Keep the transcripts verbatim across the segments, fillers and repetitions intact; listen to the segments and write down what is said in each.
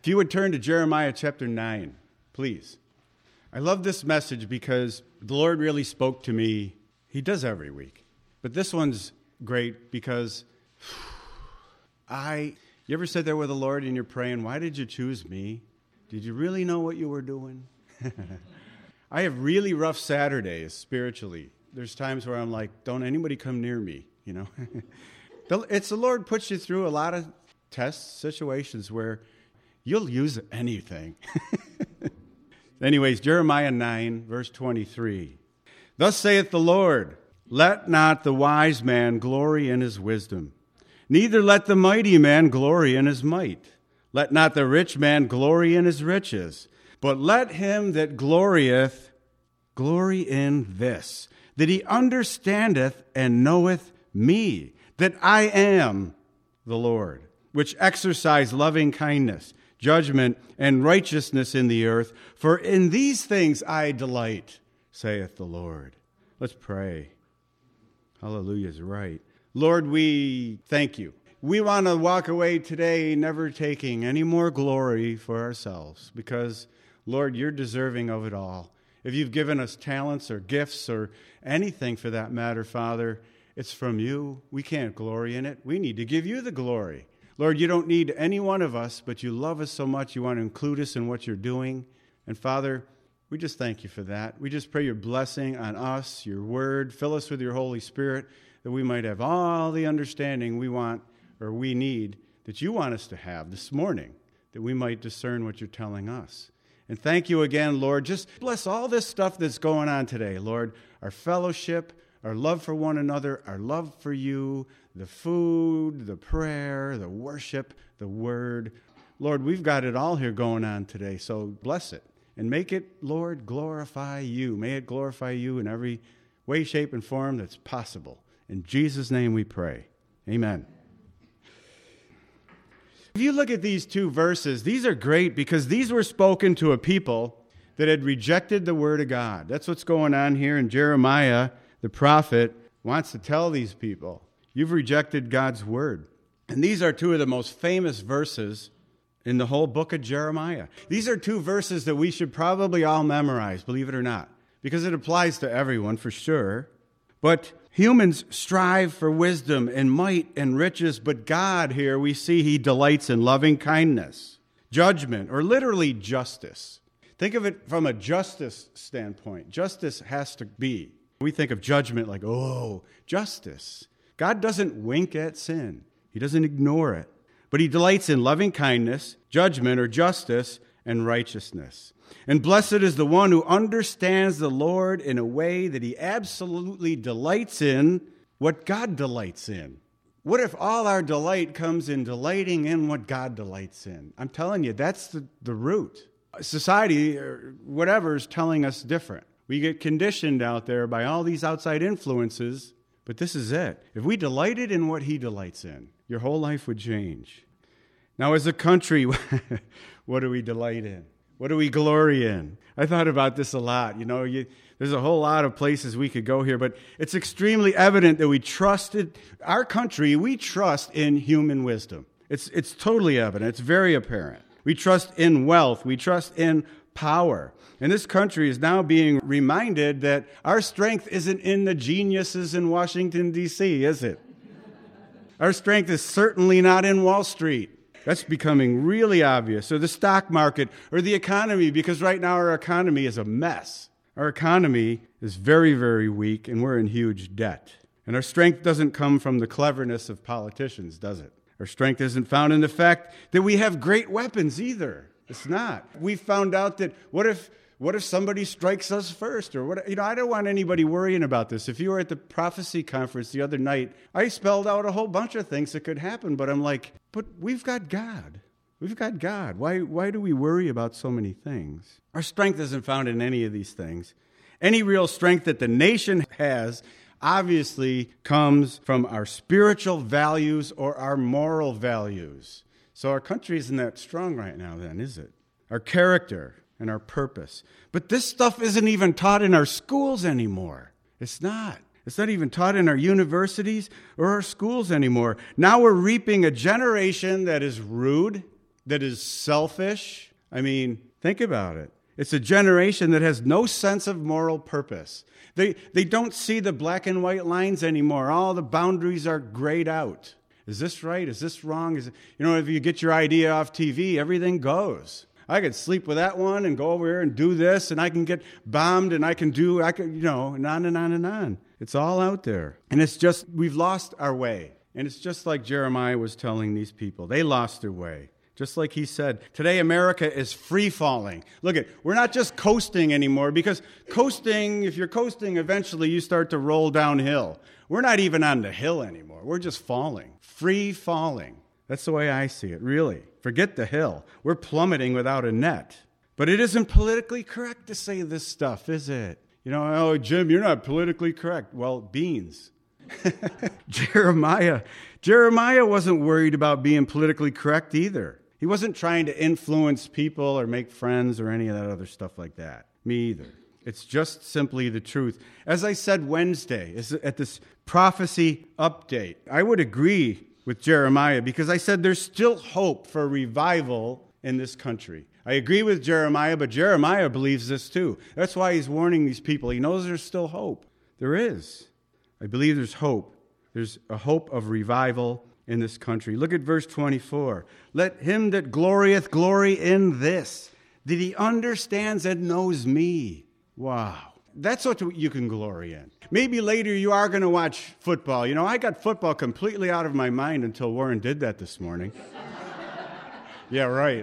If you would turn to Jeremiah chapter nine, please. I love this message because the Lord really spoke to me. He does every week. But this one's great because I, you ever sit there with the Lord and you're praying, why did you choose me? Did you really know what you were doing? I have really rough Saturdays spiritually. There's times where I'm like, don't anybody come near me, you know? It's the Lord puts you through a lot of tests, situations where you'll use anything. Anyways, Jeremiah nine, verse twenty-three. Thus saith the Lord, let not the wise man glory in his wisdom, neither let the mighty man glory in his might. Let not the rich man glory in his riches, but let him that glorieth glory in this, that he understandeth and knoweth me, that I am the Lord, which exercise loving kindness, judgment, and righteousness in the earth. For in these things I delight, saith the Lord. Let's pray. Hallelujah is right. Lord, we thank you. We want to walk away today never taking any more glory for ourselves because, Lord, you're deserving of it all. If you've given us talents or gifts or anything for that matter, Father, it's from you. We can't glory in it. We need to give you the glory. Lord, you don't need any one of us, but you love us so much. You want to include us in what you're doing. And Father, we just thank you for that. We just pray your blessing on us, your word. Fill us with your Holy Spirit that we might have all the understanding we want or we need that you want us to have this morning, that we might discern what you're telling us. And thank you again, Lord. Just bless all this stuff that's going on today, Lord. Our fellowship, our love for one another, our love for you, the food, the prayer, the worship, the word. Lord, we've got it all here going on today, so bless it. And make it, Lord, glorify you. May it glorify you in every way, shape, and form that's possible. In Jesus' name we pray. Amen. If you look at these two verses, these are great because these were spoken to a people that had rejected the word of God. That's what's going on here in Jeremiah. The prophet wants to tell these people, you've rejected God's word. And these are two of the most famous verses in the whole book of Jeremiah. These are two verses that we should probably all memorize, believe it or not, because it applies to everyone for sure. But humans strive for wisdom and might and riches, but God here, we see he delights in loving kindness, judgment, or literally justice. Think of it from a justice standpoint. Justice has to be. We think of judgment like, oh, justice. God doesn't wink at sin. He doesn't ignore it. But he delights in loving kindness, judgment, or justice, and righteousness. And blessed is the one who understands the Lord in a way that he absolutely delights in what God delights in. What if all our delight comes in delighting in what God delights in? I'm telling you, that's the, the root. Society, or whatever, is telling us different. We get conditioned out there by all these outside influences, but this is it. If we delighted in what he delights in, your whole life would change. Now, as a country, what do we delight in? What do we glory in? I thought about this a lot. You know, you, there's a whole lot of places we could go here, but it's extremely evident that we trusted, our country, we trust in human wisdom. It's, it's totally evident. It's very apparent. We trust in wealth. We trust in power. And this country is now being reminded that our strength isn't in the geniuses in Washington, D C, is it? Our strength is certainly not in Wall Street. That's becoming really obvious. Or the stock market, or the economy, because right now our economy is a mess. Our economy is very, very weak, and we're in huge debt. And our strength doesn't come from the cleverness of politicians, does it? Our strength isn't found in the fact that we have great weapons either. It's not. We found out that what if what if somebody strikes us first? Or what? You know, I don't want anybody worrying about this. If you were at the prophecy conference the other night, I spelled out a whole bunch of things that could happen, but I'm like, but we've got God. We've got God. Why, why do we worry about so many things? Our strength isn't found in any of these things. Any real strength that the nation has obviously comes from our spiritual values or our moral values. So our country isn't that strong right now then, is it? Our character and our purpose. But this stuff isn't even taught in our schools anymore. It's not. It's not even taught in our universities or our schools anymore. Now we're reaping a generation that is rude, that is selfish. I mean, think about it. It's a generation that has no sense of moral purpose. They, they don't see the black and white lines anymore. All the boundaries are grayed out. Is this right? Is this wrong? Is it, you know, if you get your idea off T V, everything goes. I could sleep with that one and go over here and do this, and I can get bombed, and I can do, I could, you know, and on and on and on. It's all out there. And it's just, we've lost our way. And it's just like Jeremiah was telling these people. They lost their way. Just like he said, today America is free-falling. Look at, we're not just coasting anymore, because coasting, if you're coasting, eventually you start to roll downhill. We're not even on the hill anymore. We're just falling. Free-falling. That's the way I see it, really. Forget the hill. We're plummeting without a net. But it isn't politically correct to say this stuff, is it? You know, oh, Jim, you're not politically correct. Well, beans. Jeremiah. Jeremiah wasn't worried about being politically correct either. He wasn't trying to influence people or make friends or any of that other stuff like that. Me either. It's just simply the truth. As I said Wednesday, at this prophecy update, I would agree with Jeremiah because I said there's still hope for revival in this country. I agree with Jeremiah, but Jeremiah believes this too. That's why he's warning these people. He knows there's still hope. There is. I believe there's hope. There's a hope of revival in this country. Look at verse twenty-four. Let him that glorieth glory in this, that he understands and knows me. Wow. That's what you can glory in. Maybe later you are going to watch football. You know, I got football completely out of my mind until Warren did that this morning. Yeah, right.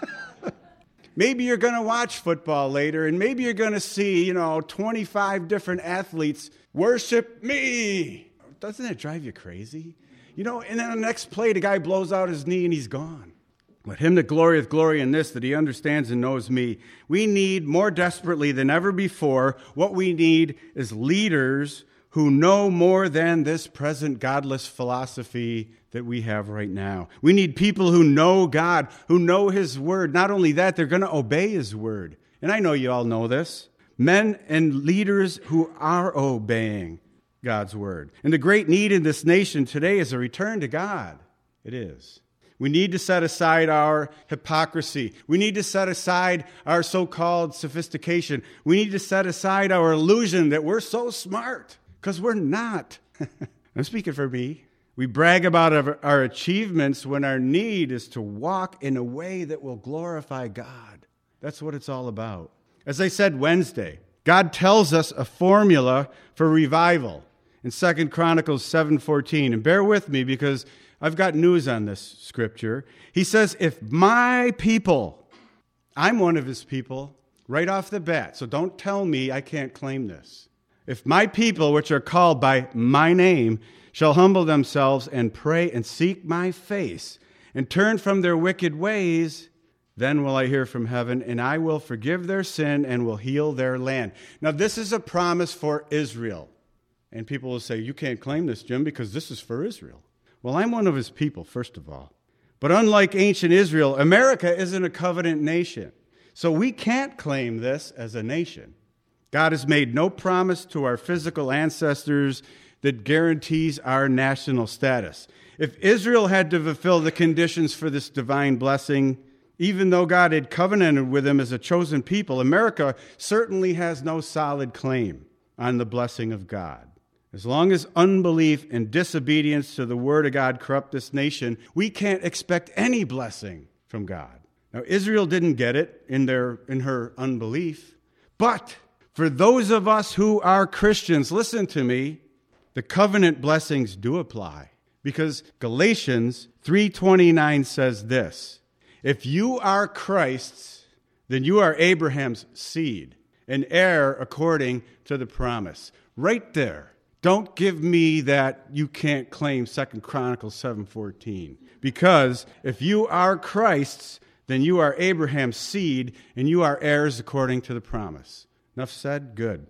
Maybe you're going to watch football later, and maybe you're going to see, you know, twenty-five different athletes worship me. Doesn't it drive you crazy? You know, and then the next play, the guy blows out his knee and he's gone. Let him that glorieth glory in this, that he understands and knows me. We need more desperately than ever before, what we need is leaders who know more than this present godless philosophy that we have right now. We need people who know God, who know his word. Not only that, they're going to obey his word. And I know you all know this. Men and leaders who are obeying God's word. And the great need in this nation today is a return to God. It is. We need to set aside our hypocrisy. We need to set aside our so-called sophistication. We need to set aside our illusion that we're so smart, because we're not. I'm speaking for me. We brag about our, our achievements when our need is to walk in a way that will glorify God. That's what it's all about. As I said Wednesday, God tells us a formula for revival in Second Chronicles seven fourteen. And bear with me because I've got news on this scripture. He says, if my people, I'm one of his people, right off the bat, so don't tell me I can't claim this. If my people, which are called by my name, shall humble themselves and pray and seek my face and turn from their wicked ways, then will I hear from heaven, and I will forgive their sin and will heal their land. Now, this is a promise for Israel. And people will say, you can't claim this, Jim, because this is for Israel. Well, I'm one of his people, first of all. But unlike ancient Israel, America isn't a covenant nation. So we can't claim this as a nation. God has made no promise to our physical ancestors that guarantees our national status. If Israel had to fulfill the conditions for this divine blessing, even though God had covenanted with them as a chosen people, America certainly has no solid claim on the blessing of God. As long as unbelief and disobedience to the word of God corrupt this nation, we can't expect any blessing from God. Now, Israel didn't get it in their in her unbelief, but for those of us who are Christians, listen to me, the covenant blessings do apply. Because Galatians three twenty-nine says this, if you are Christ's, then you are Abraham's seed, an heir according to the promise. Right there. Don't give me that you can't claim Second Chronicles seven fourteen. Because if you are Christ's, then you are Abraham's seed, and you are heirs according to the promise. Enough said? Good.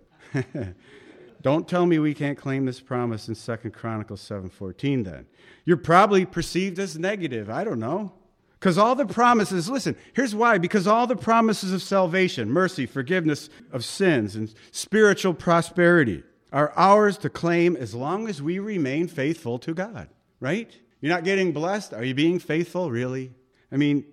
Don't tell me we can't claim this promise in Second Chronicles seven fourteen then. You're probably perceived as negative. I don't know. Because all the promises, listen, here's why. Because all the promises of salvation, mercy, forgiveness of sins, and spiritual prosperity are ours to claim as long as we remain faithful to God, right? You're not getting blessed? Are you being faithful, really? I mean,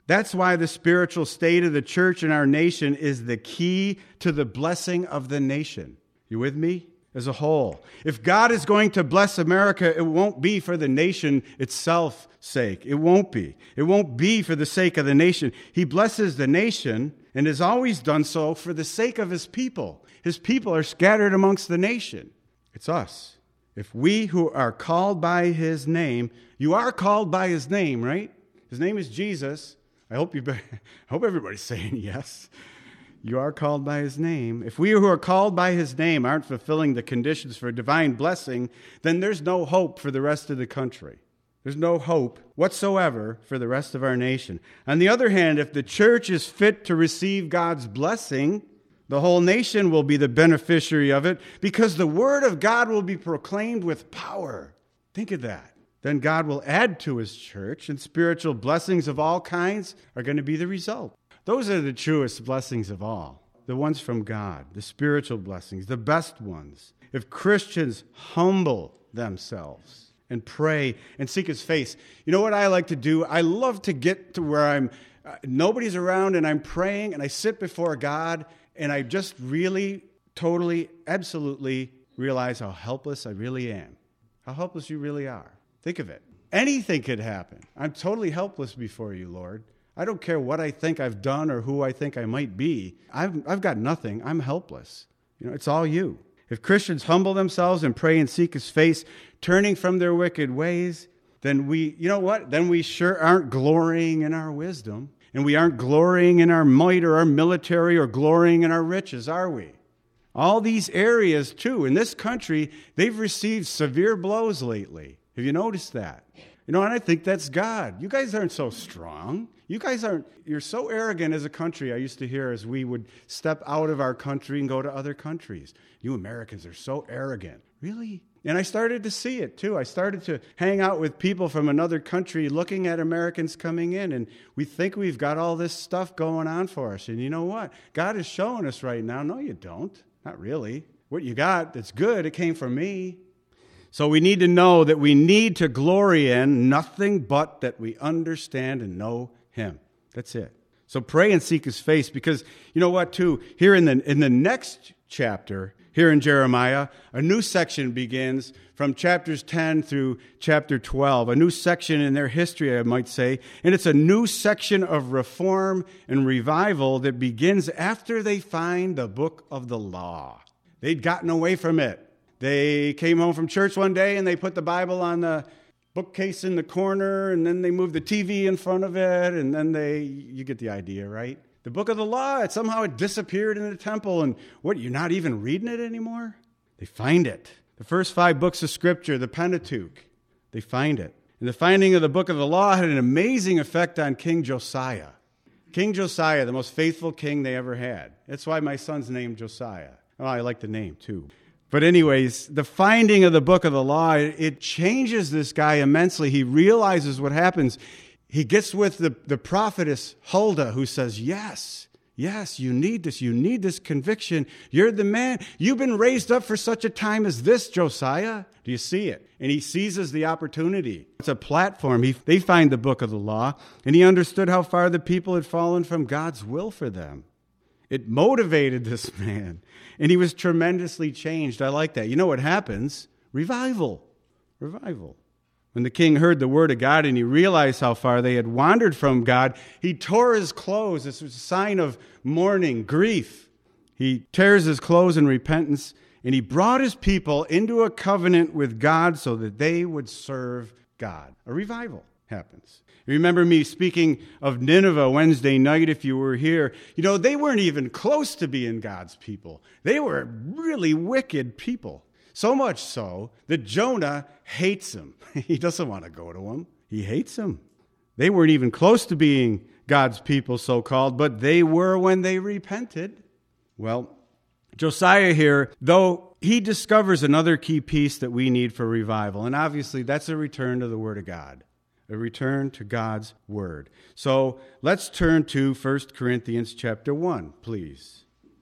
That's why the spiritual state of the church in our nation is the key to the blessing of the nation. You with me? As a whole. If God is going to bless America, it won't be for the nation itself sake. It won't be. It won't be for the sake of the nation. He blesses the nation and has always done so for the sake of his people. His people are scattered amongst the nation. It's us. If we who are called by his name, you are called by his name, right? His name is Jesus. I hope you. I hope everybody's saying yes. You are called by his name. If we who are called by his name aren't fulfilling the conditions for divine blessing, then there's no hope for the rest of the country. There's no hope whatsoever for the rest of our nation. On the other hand, if the church is fit to receive God's blessing, the whole nation will be the beneficiary of it because the word of God will be proclaimed with power. Think of that. Then God will add to his church, and spiritual blessings of all kinds are going to be the result. Those are the truest blessings of all, the ones from God, the spiritual blessings, the best ones. If Christians humble themselves and pray and seek his face, you know what I like to do? I love to get to where I'm, uh, nobody's around and I'm praying and I sit before God and I just really, totally, absolutely realize how helpless I really am, how helpless you really are. Think of it. Anything could happen. I'm totally helpless before you, Lord. I don't care what I think I've done or who I think I might be. I've, I've got nothing. I'm helpless. You know, it's all you. If Christians humble themselves and pray and seek his face, turning from their wicked ways, then we, you know what? Then we sure aren't glorying in our wisdom, and we aren't glorying in our might or our military or glorying in our riches, are we? All these areas, too, in this country, they've received severe blows lately. Have you noticed that? You know, and I think that's God. You guys aren't so strong. You guys aren't, you're so arrogant as a country, I used to hear as we would step out of our country and go to other countries. You Americans are so arrogant. Really? And I started to see it, too. I started to hang out with people from another country looking at Americans coming in, and we think we've got all this stuff going on for us. And you know what? God is showing us right now, no, you don't. Not really. What you got that's good, it came from me. So we need to know that we need to glory in nothing but that we understand and know him. That's it. So pray and seek his face, because you know what, too? Here in the in the next chapter, here in Jeremiah, a new section begins from chapters ten through chapter twelve, a new section in their history, I might say, and it's a new section of reform and revival that begins after they find the book of the law. They'd gotten away from it. They came home from church one day and they put the Bible on the bookcase in the corner, and then they moved the T V in front of it, and then they, you get the idea, right? The book of the law, it somehow it disappeared in the temple, and what, you're not even reading it anymore? They find it. The first five books of Scripture, the Pentateuch, they find it. And the finding of the book of the law had an amazing effect on King Josiah. King Josiah, the most faithful king they ever had. That's why my son's named Josiah. Oh, I like the name, too. But anyways, the finding of the book of the law, it changes this guy immensely. He realizes what happens. He gets with the, the prophetess Huldah, who says, yes, yes, you need this. You need this conviction. You're the man. You've been raised up for such a time as this, Josiah. Do you see it? And he seizes the opportunity. It's a platform. He, they find the book of the law, and he understood how far the people had fallen from God's will for them. It motivated this man, and he was tremendously changed. I like that. You know what happens? Revival. Revival. When the king heard the word of God and he realized how far they had wandered from God, he tore his clothes. This was a sign of mourning, grief. He tears his clothes in repentance, and he brought his people into a covenant with God so that they would serve God. A revival happens. Remember me speaking of Nineveh Wednesday night if you were here. You know, they weren't even close to being God's people. They were really wicked people. So much so that Jonah hates them. He doesn't want to go to them. He hates them. They weren't even close to being God's people, so-called, but they were when they repented. Well, Josiah here, though, he discovers another key piece that we need for revival, and obviously that's a return to the Word of God. A return to God's Word. So let's turn to First Corinthians chapter one, please.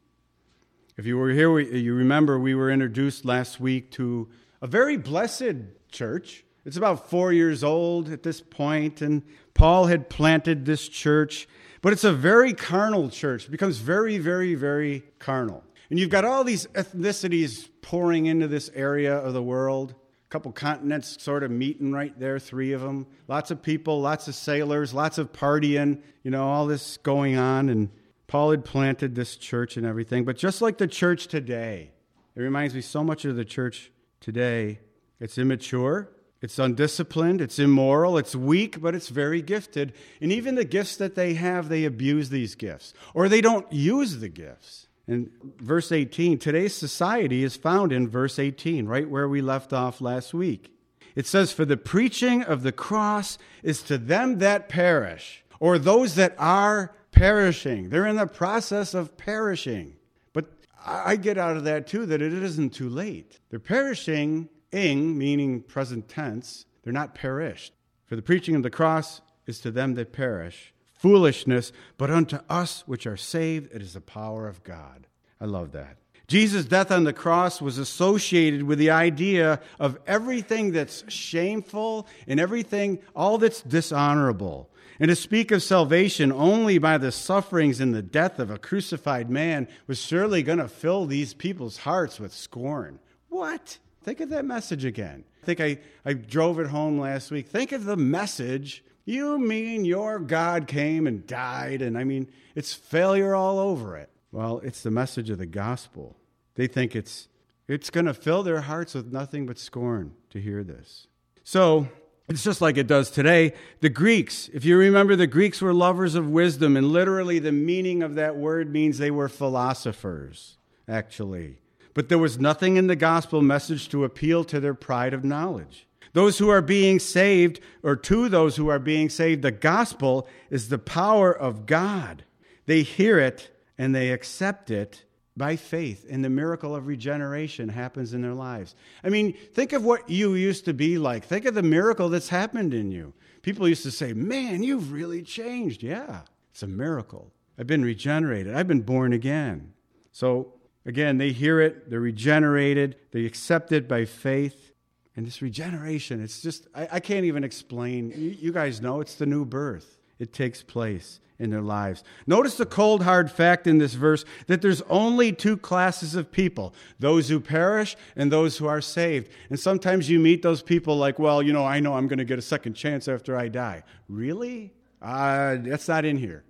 If you were here, we, you remember we were introduced last week to a very blessed church, It's about four years old at this point, and Paul had planted this church, but it's a very carnal church. It becomes very, very, very carnal. And you've got all these ethnicities pouring into this area of the world. A couple continents sort of meeting right there, three of them. Lots of people, lots of sailors, lots of partying, you know, all this going on. And Paul had planted this church and everything. But just like the church today, it reminds me so much of the church today. It's immature, it's undisciplined, it's immoral, it's weak, but it's very gifted. And even the gifts that they have, they abuse these gifts. Or they don't use the gifts. In verse eighteen, today's society is found in verse eighteen, right where we left off last week. It says, "For the preaching of the cross is to them that perish," or those that are perishing. They're in the process of perishing. But I get out of that, too, that it isn't too late. They're perishing, ing, meaning present tense. They're not perished. "For the preaching of the cross is to them that perish. Foolishness, but unto us which are saved, it is the power of God." I love that. Jesus' death on the cross was associated with the idea of everything that's shameful and everything, all that's dishonorable. And to speak of salvation only by the sufferings and the death of a crucified man was surely going to fill these people's hearts with scorn. What? Think of that message again. I think I, I drove it home last week. Think of the message. You mean your God came and died? And I mean, it's failure all over it. Well, it's the message of the gospel. They think it's it's going to fill their hearts with nothing but scorn to hear this. So it's just like it does today. The Greeks, if you remember, the Greeks were lovers of wisdom, and literally the meaning of that word means they were philosophers, actually. But there was nothing in the gospel message to appeal to their pride of knowledge. Those who are being saved, or to those who are being saved, the gospel is the power of God. They hear it and they accept it by faith, and the miracle of regeneration happens in their lives. I mean, think of what you used to be like. Think of the miracle that's happened in you. People used to say, "Man, you've really changed." Yeah, it's a miracle. I've been regenerated. I've been born again. So, again, they hear it, they're regenerated, they accept it by faith. And this regeneration, it's just, I, I can't even explain. You, you guys know it's the new birth. It takes place in their lives. Notice the cold, hard fact in this verse that there's only two classes of people, those who perish and those who are saved. And sometimes you meet those people like, well, you know, I know I'm going to get a second chance after I die. Really? Uh, that's not in here.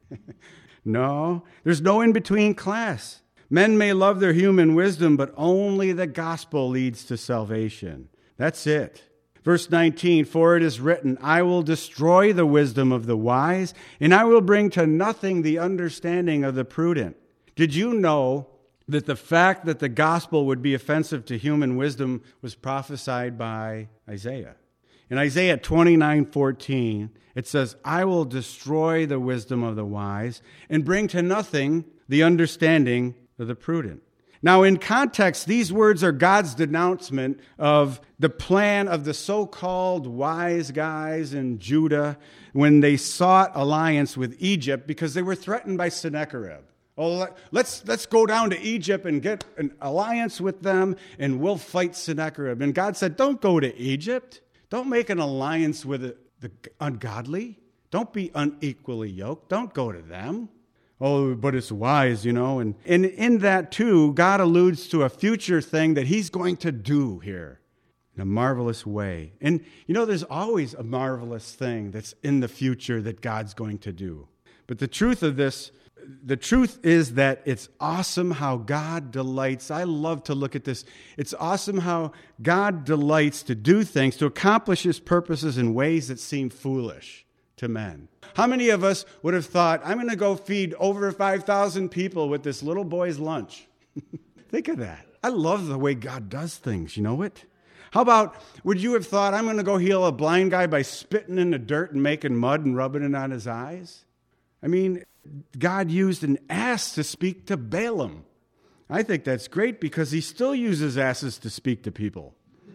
No, there's no in-between class. Men may love their human wisdom, but only the gospel leads to salvation. That's it. Verse nineteen, "For it is written, I will destroy the wisdom of the wise, and I will bring to nothing the understanding of the prudent." Did you know that the fact that the gospel would be offensive to human wisdom was prophesied by Isaiah? In Isaiah twenty-nine fourteen, it says, "I will destroy the wisdom of the wise and bring to nothing the understanding of the prudent." Now, in context, these words are God's denouncement of the plan of the so-called wise guys in Judah when they sought alliance with Egypt because they were threatened by Sennacherib. Oh, let's, let's go down to Egypt and get an alliance with them, and we'll fight Sennacherib. And God said, don't go to Egypt. Don't make an alliance with the ungodly. Don't be unequally yoked. Don't go to them. Oh, but it's wise, you know. And, and in that, too, God alludes to a future thing that he's going to do here in a marvelous way. And, you know, there's always a marvelous thing that's in the future that God's going to do. But the truth of this, the truth is that it's awesome how God delights. I love to look at this. It's awesome how God delights to do things, to accomplish his purposes in ways that seem foolish to men. How many of us would have thought, I'm going to go feed over five thousand people with this little boy's lunch? Think of that. I love the way God does things, you know it? How about, would you have thought, I'm going to go heal a blind guy by spitting in the dirt and making mud and rubbing it on his eyes? I mean, God used an ass to speak to Balaam. I think that's great because he still uses asses to speak to people.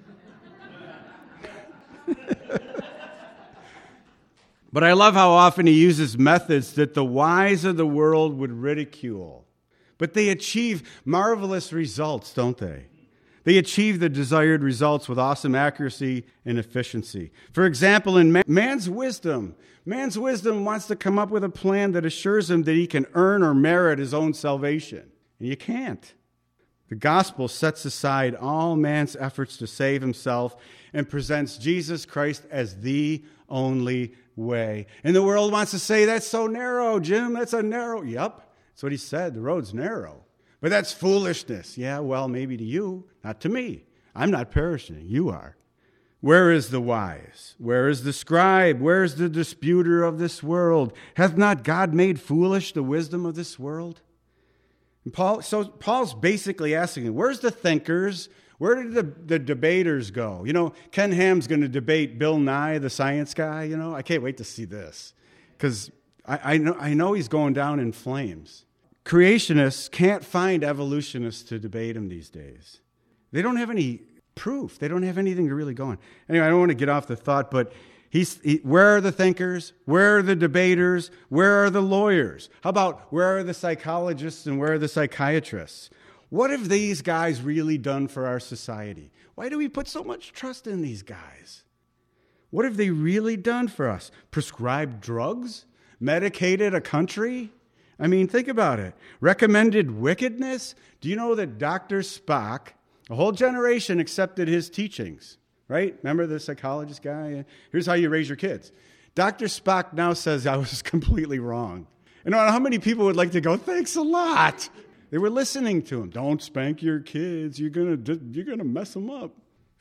But I love how often he uses methods that the wise of the world would ridicule. But they achieve marvelous results, don't they? They achieve the desired results with awesome accuracy and efficiency. For example, in man, man's wisdom, man's wisdom wants to come up with a plan that assures him that he can earn or merit his own salvation. And you can't. The gospel sets aside all man's efforts to save himself and presents Jesus Christ as the only way. And the world wants to say, that's so narrow, Jim. That's a narrow. Yep, that's what he said. The road's narrow. But that's foolishness. Yeah, well, maybe to you, not to me. I'm not perishing. You are. Where is the wise? Where is the scribe? Where is the disputer of this world? Hath not God made foolish the wisdom of this world? And Paul, so Paul's basically asking, where's the thinkers? Where did the, the debaters go? You know, Ken Ham's going to debate Bill Nye, the science guy. You know, I can't wait to see this because I, I know I know he's going down in flames. Creationists can't find evolutionists to debate him these days. They don't have any proof. They don't have anything to really go on. Anyway, I don't want to get off the thought, but he's, he, where are the thinkers? Where are the debaters? Where are the lawyers? How about where are the psychologists and where are the psychiatrists? What have these guys really done for our society? Why do we put so much trust in these guys? What have they really done for us? Prescribed drugs? Medicated a country? I mean, think about it. Recommended wickedness? Do you know that Doctor Spock, a whole generation accepted his teachings, right? Remember the psychologist guy? Here's how you raise your kids. Doctor Spock now says I was completely wrong. And how many people would like to go, thanks a lot? They were listening to him. Don't spank your kids. You're gonna, you're gonna mess them up.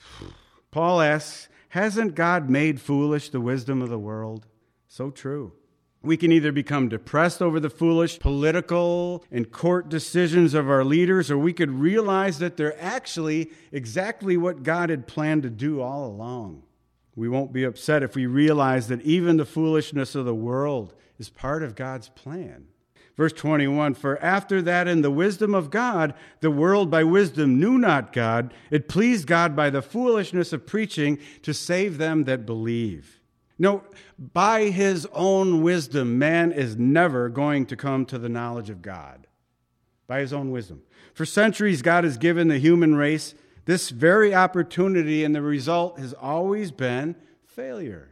Paul asks, hasn't God made foolish the wisdom of the world? So true. We can either become depressed over the foolish political and court decisions of our leaders, or we could realize that they're actually exactly what God had planned to do all along. We won't be upset if we realize that even the foolishness of the world is part of God's plan. Verse twenty-one, for after that in the wisdom of God, the world by wisdom knew not God. It pleased God by the foolishness of preaching to save them that believe. No, by his own wisdom, man is never going to come to the knowledge of God. By his own wisdom. For centuries, God has given the human race this very opportunity, and the result has always been failure.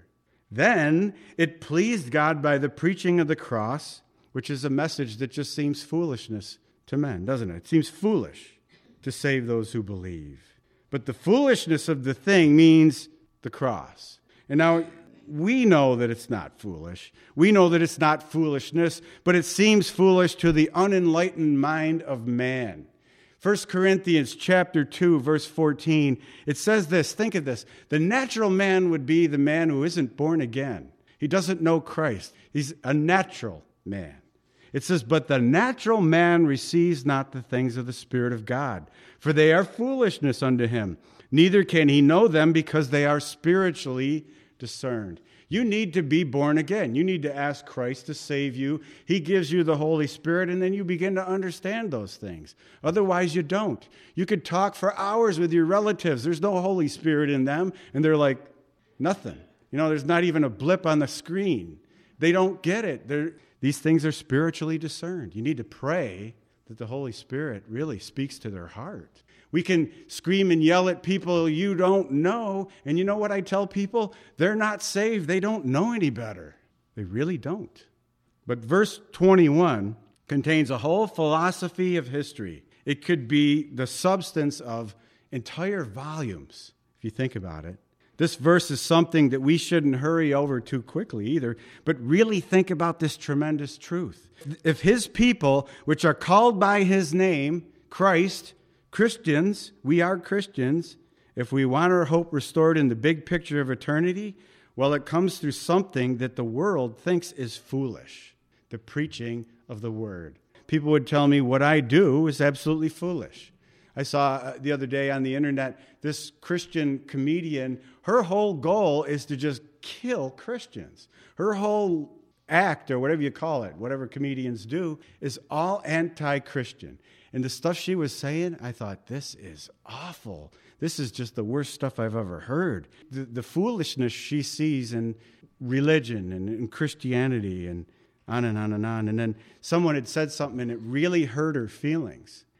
Then it pleased God by the preaching of the cross, which is a message that just seems foolishness to men, doesn't it? It seems foolish to save those who believe. But the foolishness of the thing means the cross. And now, we know that it's not foolish. We know that it's not foolishness, but it seems foolish to the unenlightened mind of man. First Corinthians chapter two, verse fourteen, it says this, think of this. The natural man would be the man who isn't born again. He doesn't know Christ. He's a natural man. It says, but the natural man receives not the things of the Spirit of God, for they are foolishness unto him. Neither can he know them because they are spiritually discerned. You need to be born again. You need to ask Christ to save you. He gives you the Holy Spirit, and then you begin to understand those things. Otherwise, you don't. You could talk for hours with your relatives. There's no Holy Spirit in them, and they're like, nothing. You know, there's not even a blip on the screen. They don't get it. They're, these things are spiritually discerned. You need to pray that the Holy Spirit really speaks to their heart. We can scream and yell at people you don't know. And you know what I tell people? They're not saved. They don't know any better. They really don't. But verse twenty-one contains a whole philosophy of history. It could be the substance of entire volumes, if you think about it. This verse is something that we shouldn't hurry over too quickly either, but really think about this tremendous truth. If his people, which are called by his name, Christ, Christians, we are Christians, if we want our hope restored in the big picture of eternity, well, it comes through something that the world thinks is foolish, the preaching of the word. People would tell me what I do is absolutely foolish. I saw the other day on the internet this Christian comedian, her whole goal is to just kill Christians. Her whole act, or whatever you call it, whatever comedians do, is all anti-Christian. And the stuff she was saying, I thought, this is awful. This is just the worst stuff I've ever heard. The, the foolishness she sees in religion and in Christianity and on and on and on. And then someone had said something and it really hurt her feelings.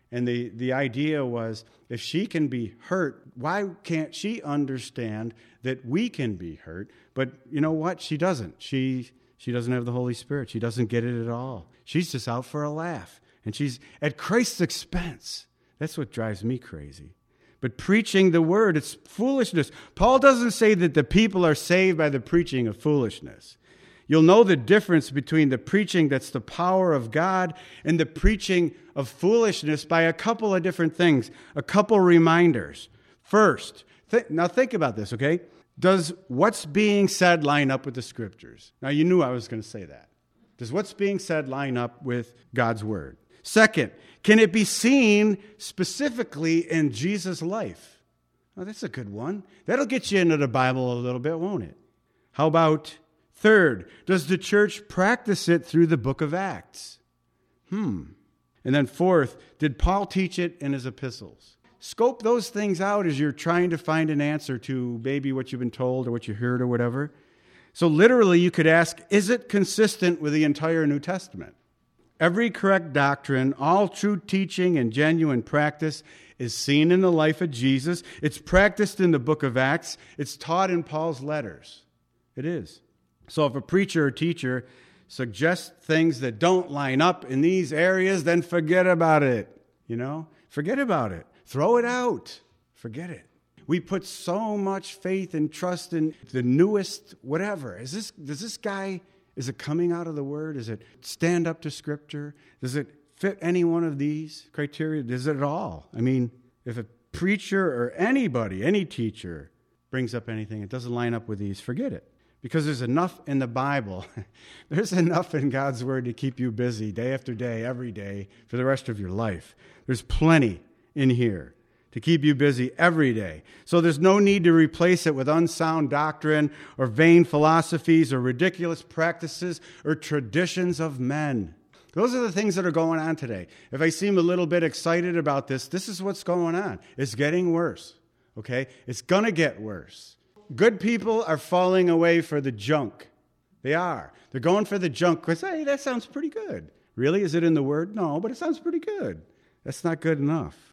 And the, the idea was, if she can be hurt, why can't she understand that we can be hurt? But you know what? She doesn't. She she doesn't have the Holy Spirit. She doesn't get it at all. She's just out for a laugh. And she's at Christ's expense. That's what drives me crazy. But preaching the word, it's foolishness. Paul doesn't say that the people are saved by the preaching of foolishness. You'll know the difference between the preaching that's the power of God and the preaching of foolishness by a couple of different things, a couple reminders. First, th- now think about this, okay? Does what's being said line up with the Scriptures? Now, you knew I was going to say that. Does what's being said line up with God's Word? Second, can it be seen specifically in Jesus' life? Oh, that's a good one. That'll get you into the Bible a little bit, won't it? How about... Third, does the church practice it through the book of Acts? Hmm. And then fourth, did Paul teach it in his epistles? Scope those things out as you're trying to find an answer to maybe what you've been told or what you heard or whatever. So literally you could ask, is it consistent with the entire New Testament? Every correct doctrine, all true teaching and genuine practice is seen in the life of Jesus. It's practiced in the book of Acts. It's taught in Paul's letters. It is. So if a preacher or teacher suggests things that don't line up in these areas, then forget about it. You know, forget about it. Throw it out. Forget it. We put so much faith and trust in the newest whatever. Is this, does this guy, is it coming out of the Word? Does it stand up to Scripture? Does it fit any one of these criteria? Does it at all? I mean, if a preacher or anybody, any teacher brings up anything, it doesn't line up with these, forget it. Because there's enough in the Bible. There's enough in God's Word to keep you busy day after day, every day, for the rest of your life. There's plenty in here to keep you busy every day. So there's no need to replace it with unsound doctrine or vain philosophies or ridiculous practices or traditions of men. Those are the things that are going on today. If I seem a little bit excited about this, this is what's going on. It's getting worse, okay? It's going to get worse. Good people are falling away for the junk. They are. They're going for the junk because, hey, that sounds pretty good. Really? Is it in the Word? No, but it sounds pretty good. That's not good enough.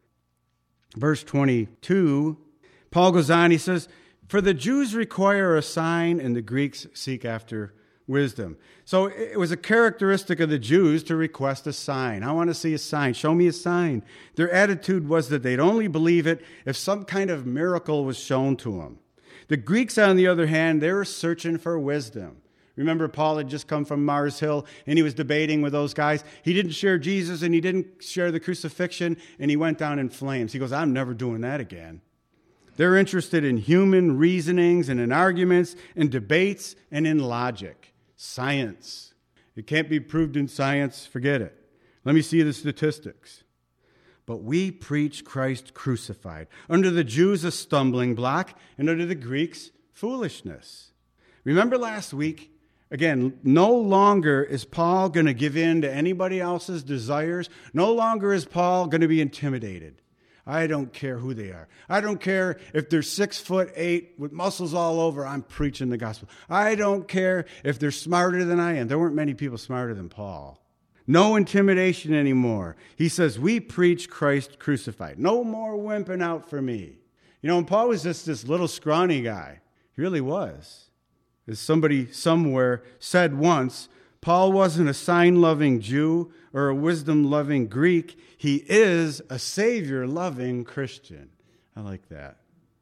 Verse twenty-two, Paul goes on, he says, for the Jews require a sign and the Greeks seek after wisdom. So it was a characteristic of the Jews to request a sign. I want to see a sign. Show me a sign. Their attitude was that they'd only believe it if some kind of miracle was shown to them. The Greeks, on the other hand, they were searching for wisdom. Remember, Paul had just come from Mars Hill, and he was debating with those guys. He didn't share Jesus, and he didn't share the crucifixion, and he went down in flames. He goes, I'm never doing that again. They're interested in human reasonings and in arguments, in debates, and in logic. Science. It can't be proved in science. Forget it. Let me see the statistics. But we preach Christ crucified. Under the Jews, a stumbling block, and under the Greeks, foolishness. Remember last week? Again, no longer is Paul going to give in to anybody else's desires. No longer is Paul going to be intimidated. I don't care who they are. I don't care if they're six foot eight with muscles all over. I'm preaching the gospel. I don't care if they're smarter than I am. There weren't many people smarter than Paul. No intimidation anymore. He says, we preach Christ crucified. No more wimping out for me. You know, and Paul was just this little scrawny guy. He really was. As somebody somewhere said once, Paul wasn't a sign-loving Jew or a wisdom-loving Greek. He is a Savior-loving Christian. I like that.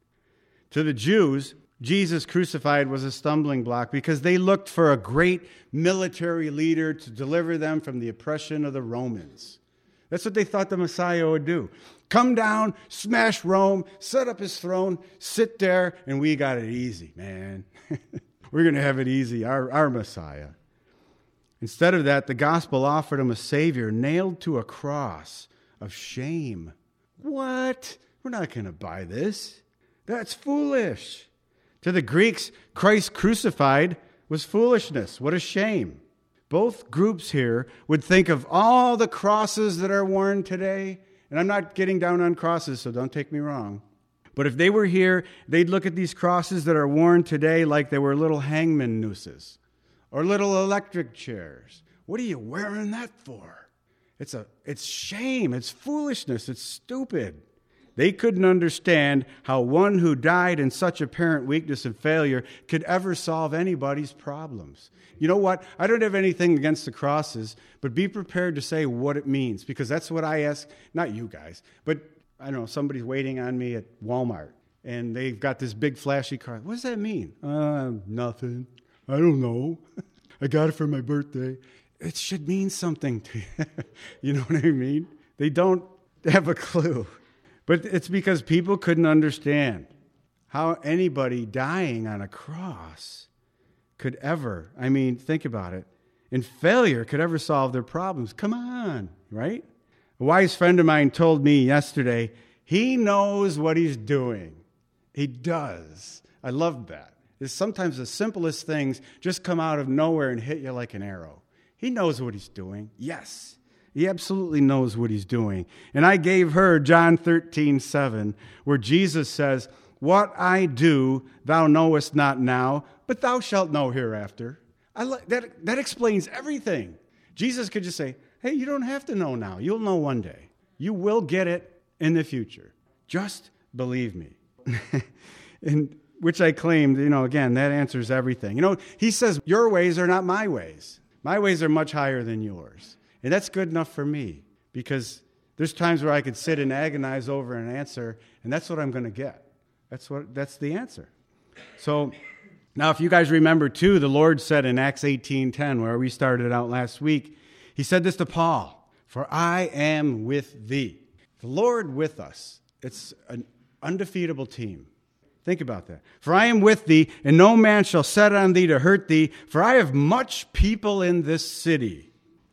To the Jews, Jesus crucified was a stumbling block because they looked for a great military leader to deliver them from the oppression of the Romans. That's what they thought the Messiah would do. Come down, smash Rome, set up his throne, sit there, and we got it easy, man. We're going to have it easy, our, our Messiah. Instead of that, the gospel offered him a Savior nailed to a cross of shame. What? We're not going to buy this. That's foolish. To the Greeks, Christ crucified was foolishness. What a shame. Both groups here would think of all the crosses that are worn today. And I'm not getting down on crosses, so don't take me wrong. But if they were here, they'd look at these crosses that are worn today like they were little hangman nooses or little electric chairs. What are you wearing that for? It's a it's shame, it's foolishness, it's stupid. They couldn't understand how one who died in such apparent weakness and failure could ever solve anybody's problems. You know what? I don't have anything against the crosses, but be prepared to say what it means, because that's what I ask, not you guys, but I don't know, somebody's waiting on me at Walmart, and they've got this big flashy car. What does that mean? Uh, nothing. I don't know. I got it for my birthday. It should mean something to you. You know what I mean? They don't have a clue. But it's because people couldn't understand how anybody dying on a cross could ever, I mean, think about it, in failure could ever solve their problems. Come on, right? A wise friend of mine told me yesterday, he knows what he's doing. He does. I love that. It's sometimes the simplest things just come out of nowhere and hit you like an arrow. He knows what he's doing. Yes. He absolutely knows what he's doing. And I gave her John thirteen seven, where Jesus says, "What I do, thou knowest not now, but thou shalt know hereafter." I like that. That explains everything. Jesus could just say, "Hey, you don't have to know now. You'll know one day. You will get it in the future. Just believe me." And which I claimed, you know, again, that answers everything. You know, he says, "Your ways are not my ways. My ways are much higher than yours." And that's good enough for me, because there's times where I could sit and agonize over an answer, and that's what I'm going to get. That's what that's the answer. So now if you guys remember too, the Lord said in Acts eighteen ten, where we started out last week, he said this to Paul, "For I am with thee." The Lord with us. It's an undefeatable team. Think about that. "For I am with thee, and no man shall set on thee to hurt thee, for I have much people in this city.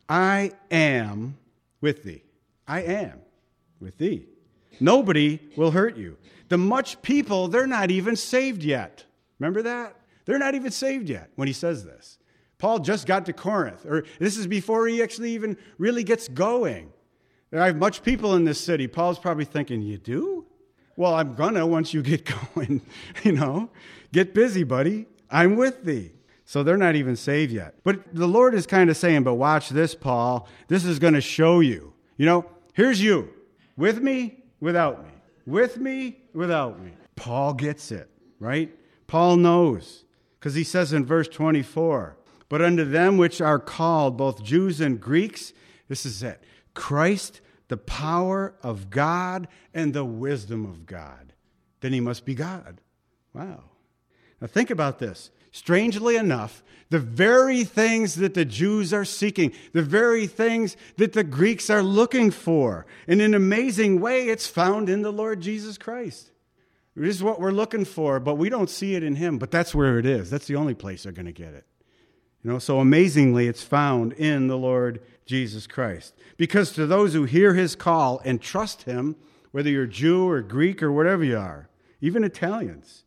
I am with thee." I am with thee. Nobody will hurt you. The much people, they're not even saved yet. Remember that? They're not even saved yet when he says this. Paul just got to Corinth, or this is before he actually even really gets going. I have much people in this city. Paul's probably thinking, you do? Well, I'm gonna once you get going, you know. Get busy, buddy. I'm with thee. So they're not even saved yet. But the Lord is kind of saying, but watch this, Paul. This is going to show you. You know, here's you. With me, without me. With me, without me. Paul gets it, right? Paul knows. Because he says in verse twenty-four, "But unto them which are called, both Jews and Greeks," this is it, "Christ, the power of God and the wisdom of God." Then he must be God. Wow. Now think about this. Strangely enough, the very things that the Jews are seeking, the very things that the Greeks are looking for, in an amazing way, it's found in the Lord Jesus Christ. This is what we're looking for, but we don't see it in him. But that's where it is. That's the only place they're going to get it. You know, so amazingly, it's found in the Lord Jesus Christ. Because to those who hear his call and trust him, whether you're Jew or Greek or whatever you are, even Italians,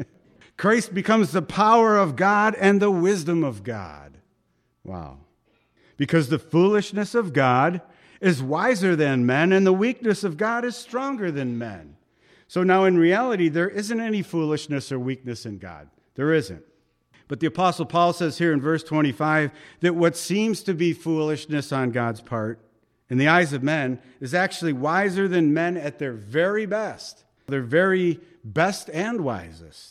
Christ becomes the power of God and the wisdom of God. Wow. Because the foolishness of God is wiser than men, and the weakness of God is stronger than men. So now in reality, there isn't any foolishness or weakness in God. There isn't. But the Apostle Paul says here in verse twenty-five that what seems to be foolishness on God's part, in the eyes of men, is actually wiser than men at their very best. Their very best and wisest.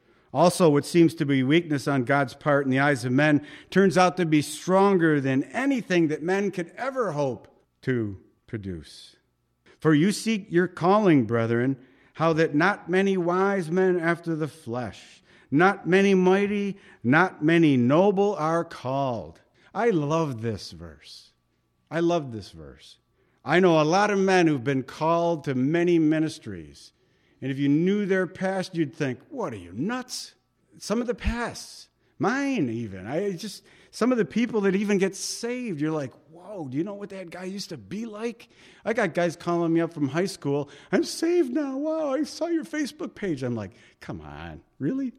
Also, what seems to be weakness on God's part in the eyes of men turns out to be stronger than anything that men could ever hope to produce. "For you seek your calling, brethren, how that not many wise men after the flesh, not many mighty, not many noble are called." I love this verse. I love this verse. I know a lot of men who've been called to many ministries. And if you knew their past, you'd think, what are you, nuts? Some of the pasts, mine even. I just, some of the people that even get saved, you're like, whoa, do you know what that guy used to be like? I got guys calling me up from high school. I'm saved now. Wow, I saw your Facebook page. I'm like, come on, really?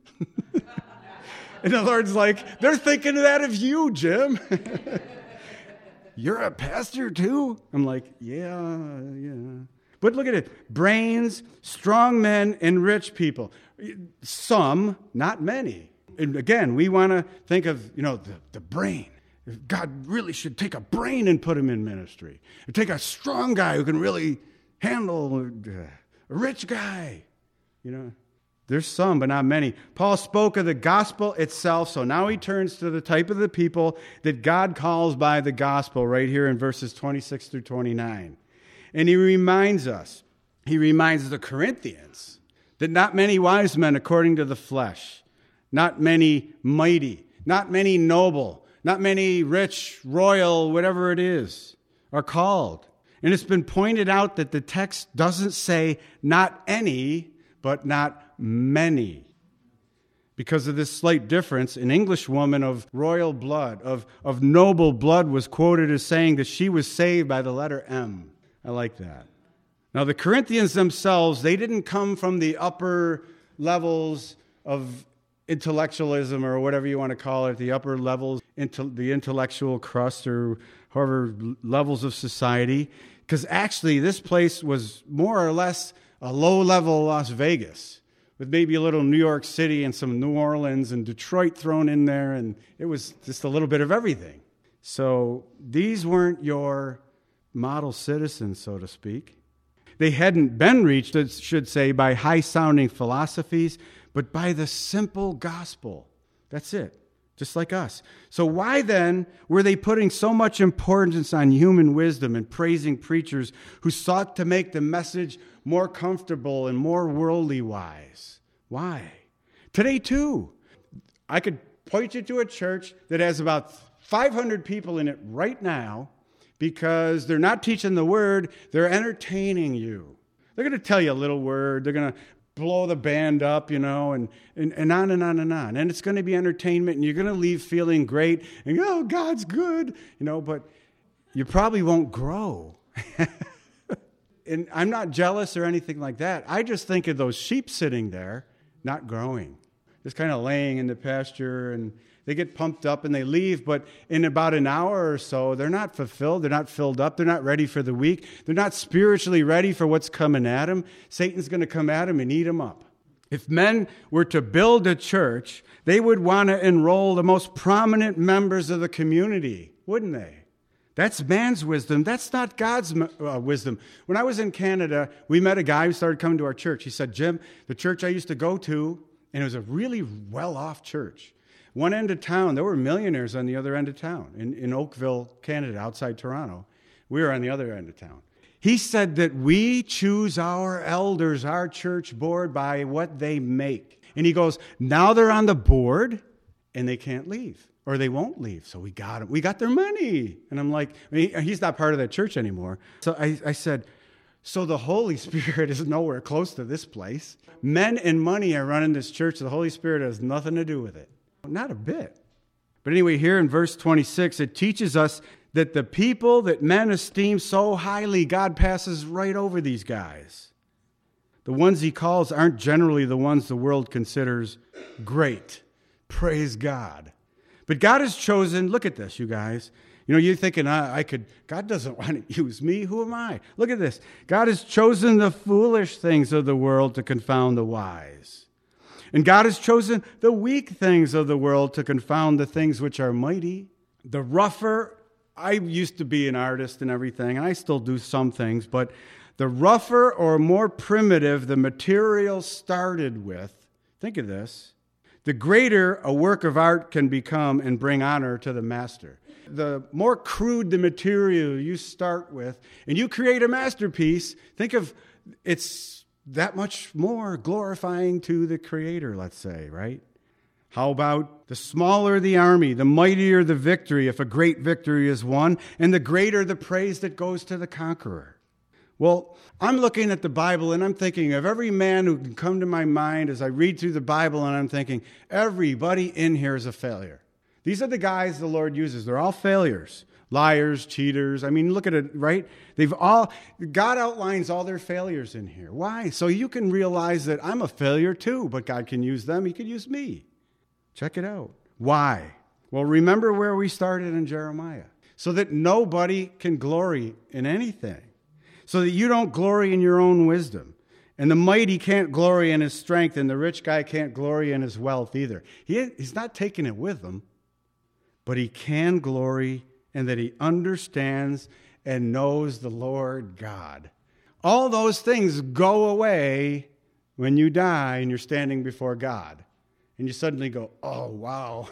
And the Lord's like, they're thinking that of you, Jim. You're a pastor too? I'm like, yeah, yeah. But look at it. Brains, strong men, and rich people. Some, not many. And again, we want to think of, you know, the, the brain. God really should take a brain and put him in ministry. Or take a strong guy who can really handle a rich guy. You know, there's some, but not many. Paul spoke of the gospel itself, so now he turns to the type of the people that God calls by the gospel right here in verses twenty-six through twenty-nine. And he reminds us, he reminds the Corinthians that not many wise men according to the flesh, not many mighty, not many noble, not many rich, royal, whatever it is, are called. And it's been pointed out that the text doesn't say not any, but not many. Because of this slight difference, an English woman of royal blood, of, of noble blood, was quoted as saying that she was saved by the letter M. I like that. Now, the Corinthians themselves, they didn't come from the upper levels of intellectualism or whatever you want to call it, the upper levels, into the intellectual crust or however levels of society. Because actually, this place was more or less a low-level Las Vegas with maybe a little New York City and some New Orleans and Detroit thrown in there, and it was just a little bit of everything. So these weren't your model citizens, so to speak. They hadn't been reached, I should say, by high-sounding philosophies, but by the simple gospel. That's it, just like us. So why then were they putting so much importance on human wisdom and praising preachers who sought to make the message more comfortable and more worldly wise? Why? Today, too, I could point you to a church that has about five hundred people in it right now because they're not teaching the word, they're entertaining you. They're going to tell you a little word, they're going to blow the band up, you know, and, and, and on and on and on. And it's going to be entertainment, and you're going to leave feeling great, and, oh, God's good, you know, but you probably won't grow. And I'm not jealous or anything like that. I just think of those sheep sitting there, not growing, just kind of laying in the pasture, and they get pumped up and they leave, but in about an hour or so, they're not fulfilled, they're not filled up, they're not ready for the week, they're not spiritually ready for what's coming at them. Satan's going to come at them and eat them up. If men were to build a church, they would want to enroll the most prominent members of the community, wouldn't they? That's man's wisdom. That's not God's uh, wisdom. When I was in Canada, we met a guy who started coming to our church. He said, Jim, the church I used to go to, and it was a really well-off church. One end of town, there were millionaires on the other end of town, in, in Oakville, Canada, outside Toronto. We were on the other end of town. He said that we choose our elders, our church board, by what they make. And he goes, now they're on the board, and they can't leave. Or they won't leave, so we got them. We got their money. And I'm like, I mean, he's not part of that church anymore. So I, I said, so the Holy Spirit is nowhere close to this place. Men and money are running this church. The Holy Spirit has nothing to do with it. Not a bit. But anyway, here in verse twenty-six, it teaches us that the people that men esteem so highly, God passes right over these guys. The ones he calls aren't generally the ones the world considers great. Praise God. But God has chosen, look at this, you guys. You know, you're thinking, I, I could, God doesn't want to use me. Who am I? Look at this. God has chosen the foolish things of the world to confound the wise. And God has chosen the weak things of the world to confound the things which are mighty. The rougher, I used to be an artist and everything, and I still do some things, but the rougher or more primitive the material started with, think of this, the greater a work of art can become and bring honor to the master. The more crude the material you start with, and you create a masterpiece, think of it's that much more glorifying to the Creator, let's say, right? How about the smaller the army, the mightier the victory if a great victory is won, and the greater the praise that goes to the conqueror. Well, I'm looking at the Bible and I'm thinking of every man who can come to my mind as I read through the Bible, and I'm thinking, everybody in here is a failure. These are the guys the Lord uses. They're all failures. Liars, cheaters. I mean, look at it, right? They've all, God outlines all their failures in here. Why? So you can realize that I'm a failure too, but God can use them. He could use me. Check it out. Why? Well, remember where we started in Jeremiah. So that nobody can glory in anything. So that you don't glory in your own wisdom. And the mighty can't glory in his strength, and the rich guy can't glory in his wealth either. He, he's not taking it with him. but he can glory and that he understands and knows the Lord God. All those things go away when you die and you're standing before God. And you suddenly go, oh, wow,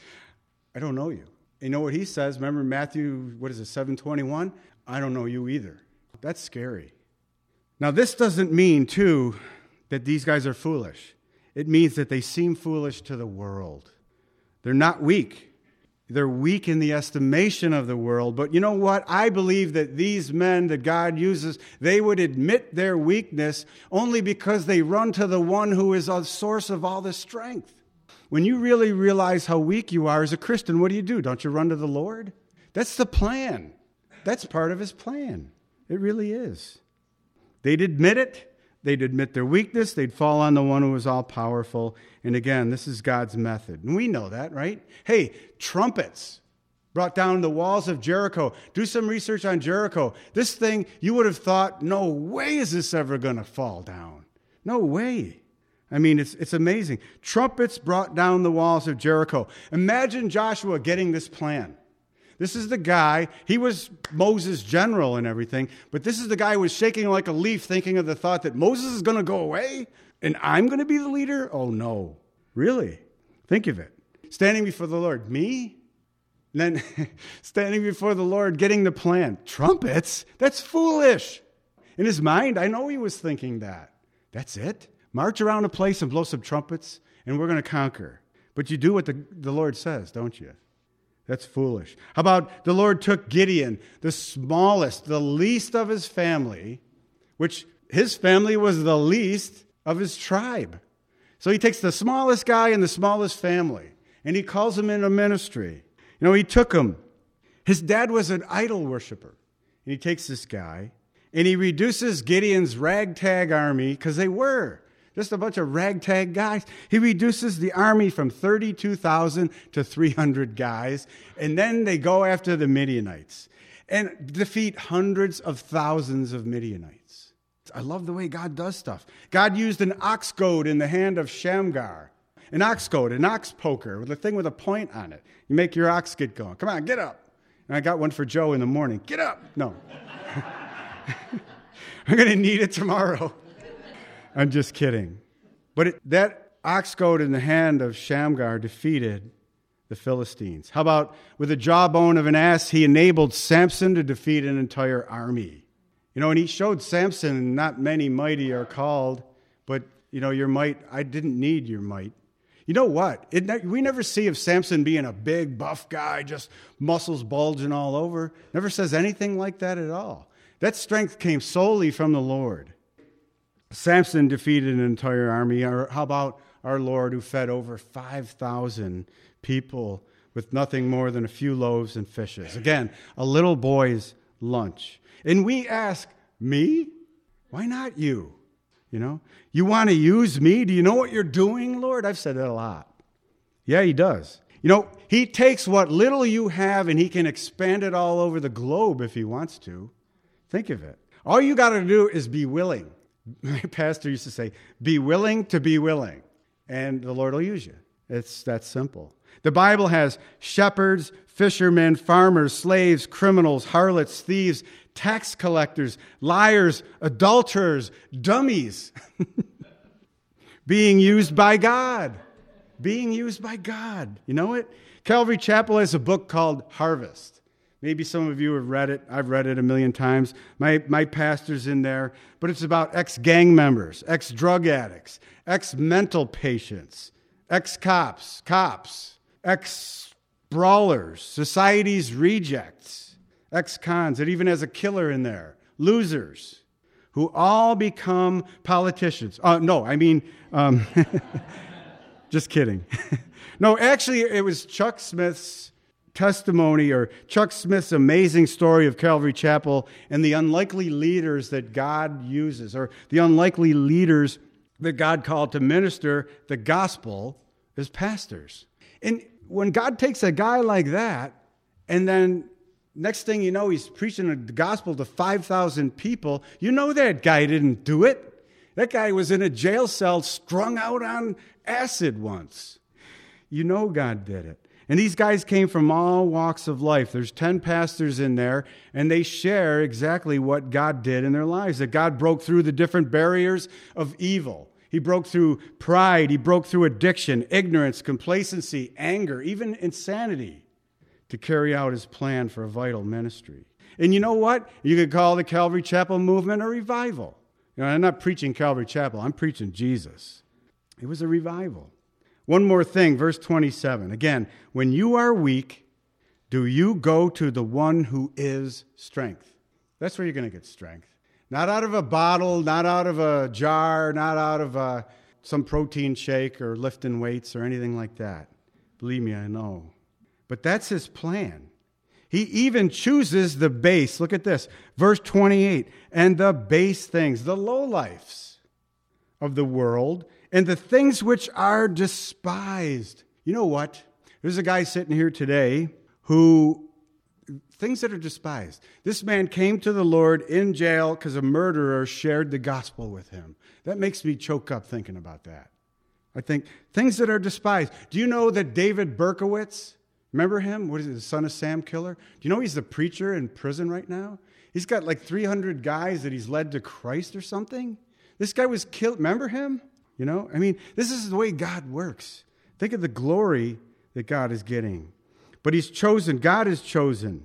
I don't know you. You know what he says? Remember Matthew, what is it, seven twenty-one? I don't know you either. That's scary. Now, this doesn't mean, too, that these guys are foolish. It means that they seem foolish to the world. They're not weak. They're weak in the estimation of the world. But you know what? I believe that these men that God uses, they would admit their weakness only because they run to the one who is a source of all the strength. When you really realize how weak you are as a Christian, what do you do? Don't you run to the Lord? That's the plan. That's part of his plan. It really is. They'd admit it. They'd admit their weakness. They'd fall on the one who is all-powerful. And again, this is God's method. And we know that, right? Hey, trumpets brought down the walls of Jericho. Do some research on Jericho. This thing, you would have thought, no way is this ever going to fall down. No way. I mean, it's it's amazing. Trumpets brought down the walls of Jericho. Imagine Joshua getting this plan. This is the guy, he was Moses' general and everything, but this is the guy who was shaking like a leaf thinking of the thought that Moses is going to go away and I'm going to be the leader? Oh, no. Really? Think of it. Standing before the Lord. Me? And then standing before the Lord, getting the plan. Trumpets? That's foolish. In his mind, I know he was thinking that. That's it? March around a place and blow some trumpets and we're going to conquer. But you do what the, the Lord says, don't you? That's foolish. How about the Lord took Gideon, the smallest, the least of his family, which his family was the least of his tribe. So he takes the smallest guy in the smallest family, and he calls him into ministry. You know, he took him. His dad was an idol worshiper. And he takes this guy, and he reduces Gideon's ragtag army, because they were just a bunch of ragtag guys. He reduces the army from thirty-two thousand to three hundred guys, and then they go after the Midianites and defeat hundreds of thousands of Midianites. I love the way God does stuff. God used an ox goad in the hand of Shamgar. An ox goad, an ox poker, with a thing with a point on it. You make your ox get going. Come on, get up. And I got one for Joe in the morning. Get up. No. I'm going to need it tomorrow. I'm just kidding. But it, that ox goad in the hand of Shamgar defeated the Philistines. How about with the jawbone of an ass, he enabled Samson to defeat an entire army. You know, and he showed Samson, not many mighty are called, but, you know, your might, I didn't need your might. You know what? It, we never see of Samson being a big, buff guy, just muscles bulging all over. Never says anything like that at all. That strength came solely from the Lord. Samson defeated an entire army. Or how about our Lord who fed over five thousand people with nothing more than a few loaves and fishes? Again, a little boy's lunch. And we ask, me? Why not you? You know, you want to use me? Do you know what you're doing, Lord? I've said that a lot. Yeah, he does. You know, he takes what little you have and he can expand it all over the globe if he wants to. Think of it. All you got to do is be willing. My pastor used to say, be willing to be willing, and the Lord will use you. It's that simple. The Bible has shepherds, fishermen, farmers, slaves, criminals, harlots, thieves, tax collectors, liars, adulterers, dummies, being used by God. Being used by God. You know it? Calvary Chapel has a book called Harvest. Maybe some of you have read it. I've read it a million times. My my pastor's in there. But it's about ex-gang members, ex-drug addicts, ex-mental patients, ex-cops, cops, ex-brawlers, society's rejects, ex-cons. It even has a killer in there. Losers who all become politicians. Uh, no, I mean, um, just kidding. No, actually, it was Chuck Smith's testimony, or Chuck Smith's amazing story of Calvary Chapel and the unlikely leaders that God uses, or the unlikely leaders that God called to minister the gospel as pastors. And when God takes a guy like that, and then next thing you know, he's preaching the gospel to five thousand people, you know that guy didn't do it. That guy was in a jail cell strung out on acid once. You know God did it. And these guys came from all walks of life. There's ten pastors in there, and they share exactly what God did in their lives, that God broke through the different barriers of evil. He broke through pride. He broke through addiction, ignorance, complacency, anger, even insanity to carry out his plan for a vital ministry. And you know what? You could call the Calvary Chapel movement a revival. You know, I'm not preaching Calvary Chapel. I'm preaching Jesus. It was a revival. One more thing, verse twenty-seven. Again, when you are weak, do you go to the one who is strength? That's where you're going to get strength. Not out of a bottle, not out of a jar, not out of a, some protein shake or lifting weights or anything like that. Believe me, I know. But that's his plan. He even chooses the base. Look at this. Verse twenty-eight. And the base things, the lowlifes of the world, and the things which are despised. You know what? There's a guy sitting here today who, things that are despised. This man came to the Lord in jail because a murderer shared the gospel with him. That makes me choke up thinking about that. I think, things that are despised. Do you know that David Berkowitz, remember him? What is it, the son of Sam Killer? Do you know he's the preacher in prison right now? He's got like three hundred guys that he's led to Christ or something. This guy was killed. Remember him? You know, I mean, this is the way God works. Think of the glory that God is getting. But he's chosen, God has chosen,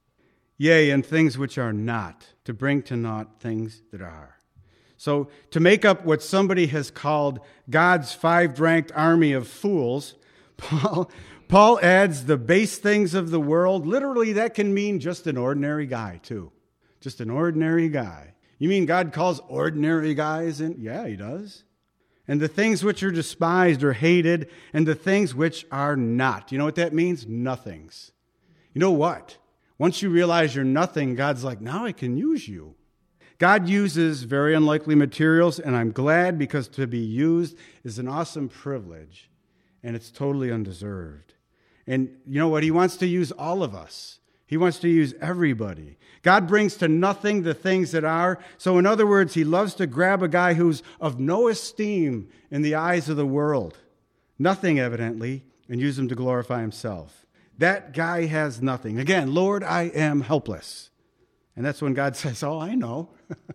yea, and things which are not, to bring to naught things that are. So to make up what somebody has called God's five-ranked army of fools, Paul, Paul adds the base things of the world. Literally, that can mean just an ordinary guy, too. Just an ordinary guy. You mean God calls ordinary guys in? Yeah, he does. And the things which are despised or hated, and the things which are not. You know what that means? Nothings. You know what? Once you realize you're nothing, God's like, now I can use you. God uses very unlikely materials, and I'm glad, because to be used is an awesome privilege, and it's totally undeserved. And you know what? He wants to use all of us. He wants to use everybody. God brings to nothing the things that are. So in other words, he loves to grab a guy who's of no esteem in the eyes of the world, nothing evidently, and use him to glorify himself. That guy has nothing. Again, Lord, I am helpless. And that's when God says, oh, I know.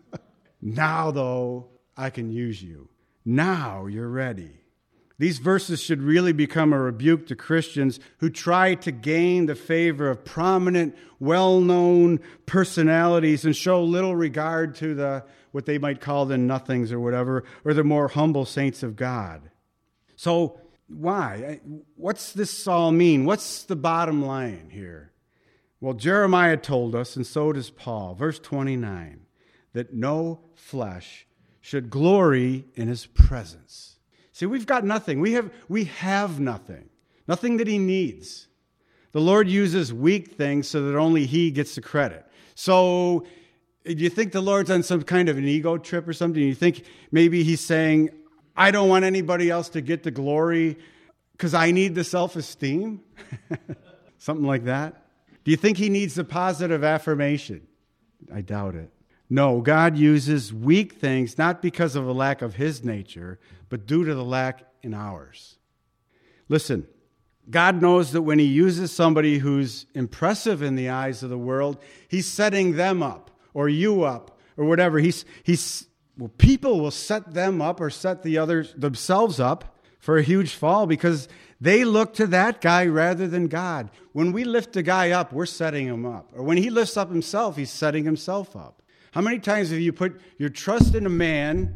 Now, though, I can use you. Now you're ready. These verses should really become a rebuke to Christians who try to gain the favor of prominent, well-known personalities and show little regard to the what they might call the nothings or whatever, or the more humble saints of God. So why? What's this all mean? What's the bottom line here? Well, Jeremiah told us, and so does Paul, verse twenty-nine, that no flesh should glory in his presence. See, we've got nothing. We have, we have nothing. Nothing that he needs. The Lord uses weak things so that only he gets the credit. So do you think the Lord's on some kind of an ego trip or something? You think maybe he's saying, I don't want anybody else to get the glory because I need the self-esteem? Something like that. Do you think he needs the positive affirmation? I doubt it. No, God uses weak things not because of a lack of his nature, but due to the lack in ours. Listen, God knows that when he uses somebody who's impressive in the eyes of the world, he's setting them up, or you up, or whatever. He's, he's, well, people will set them up or set the others themselves up for a huge fall because they look to that guy rather than God. When we lift a guy up, we're setting him up. Or when he lifts up himself, he's setting himself up. How many times have you put your trust in a man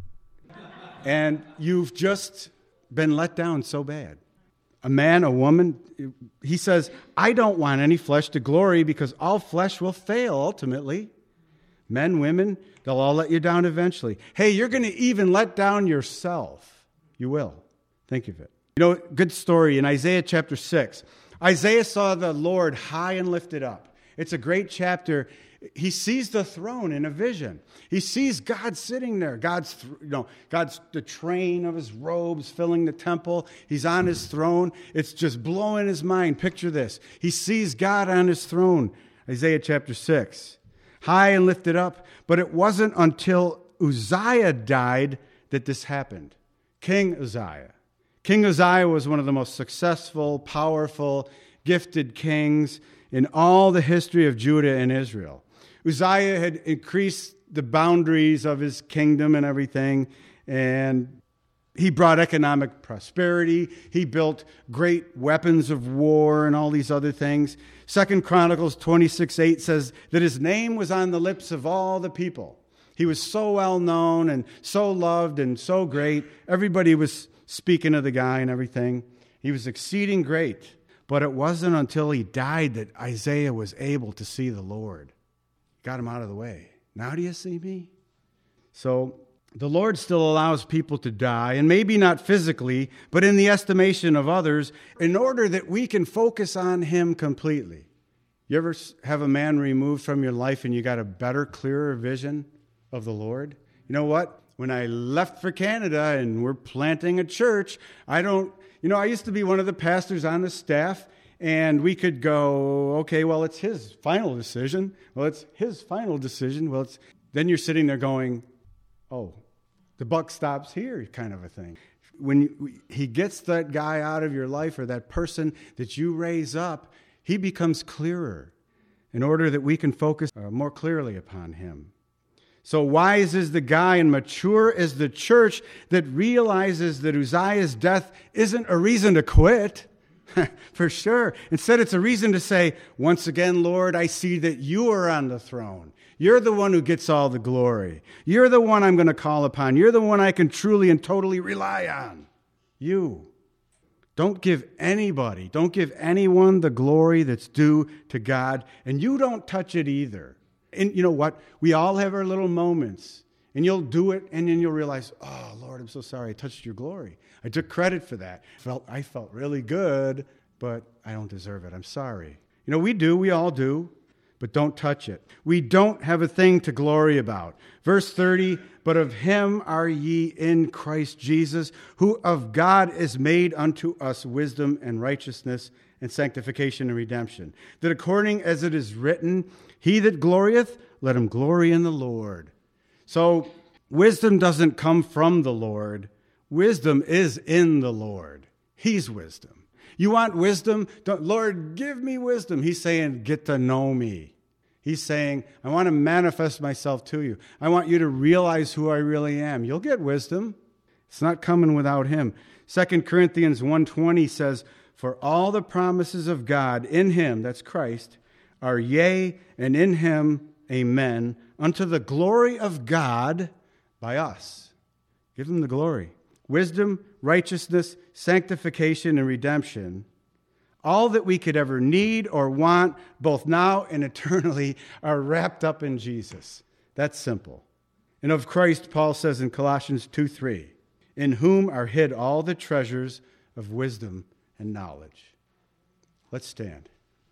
and you've just been let down so bad? A man, a woman, he says, I don't want any flesh to glory because all flesh will fail ultimately. Men, women, they'll all let you down eventually. Hey, you're going to even let down yourself. You will. Think of it. You know, good story in Isaiah chapter six. Isaiah saw the Lord high and lifted up. It's a great chapter. He sees the throne in a vision. He sees God sitting there. God's, you know, God's the train of his robes filling the temple. He's on his throne. It's just blowing his mind. Picture this. He sees God on his throne. Isaiah chapter six. High and lifted up. But it wasn't until Uzziah died that this happened. King Uzziah. King Uzziah was one of the most successful, powerful, gifted kings in all the history of Judah and Israel. Uzziah had increased the boundaries of his kingdom and everything, and he brought economic prosperity. He built great weapons of war and all these other things. Second Chronicles twenty-six eight says that his name was on the lips of all the people. He was so well known and so loved and so great. Everybody was speaking of the guy and everything. He was exceeding great. But it wasn't until he died that Isaiah was able to see the Lord. Got him out of the way. Now do you see me? So the Lord still allows people to die, and maybe not physically, but in the estimation of others, in order that we can focus on him completely. You ever have a man removed from your life and you got a better, clearer vision of the Lord? You know what? When I left for Canada and we're planting a church, I don't, you know, I used to be one of the pastors on the staff, and we could go, okay, well, it's his final decision. Well, it's his final decision. Well, it's, then you're sitting there going, oh, the buck stops here, kind of a thing. When you, he gets that guy out of your life, or that person that you raise up, he becomes clearer in order that we can focus uh, more clearly upon him. So wise is the guy and mature is the church that realizes that Uzziah's death isn't a reason to quit. For sure. Instead, it's a reason to say, once again, Lord, I see that you are on the throne. You're the one who gets all the glory. You're the one I'm going to call upon. You're the one I can truly and totally rely on. You. Don't give anybody, don't give anyone the glory that's due to God, and you don't touch it either. And you know what? We all have our little moments, and you'll do it, and then you'll realize, oh, Lord, I'm so sorry I touched your glory. I took credit for that. Felt I felt really good, but I don't deserve it. I'm sorry. You know, we do. We all do. But don't touch it. We don't have a thing to glory about. Verse thirty, but of him are ye in Christ Jesus, who of God is made unto us wisdom and righteousness and sanctification and redemption. That according as it is written, he that glorieth, let him glory in the Lord. So wisdom doesn't come from the Lord. Wisdom is in the Lord. He's wisdom. You want wisdom? Don't, Lord, give me wisdom. He's saying, get to know me. He's saying, I want to manifest myself to you. I want you to realize who I really am. You'll get wisdom. It's not coming without him. Second Corinthians one twenty says, for all the promises of God in him, that's Christ, are yea, and in him, amen, unto the glory of God by us. Give him the glory. Wisdom, righteousness, sanctification, and redemption, all that we could ever need or want, both now and eternally, are wrapped up in Jesus. That's simple. And of Christ, Paul says in Colossians two three, in whom are hid all the treasures of wisdom and knowledge. Let's stand.